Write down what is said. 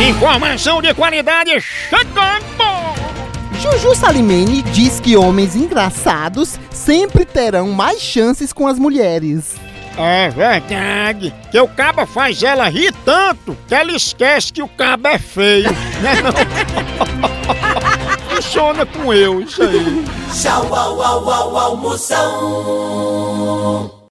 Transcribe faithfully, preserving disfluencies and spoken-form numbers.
Informação de qualidade chegando! Juju Salimene diz que homens engraçados sempre terão mais chances com as mulheres. É verdade, que o caba faz ela rir tanto que ela esquece que o caba é feio, né não? Funciona com eu, isso aí. Tchau, au, au, au, almoção.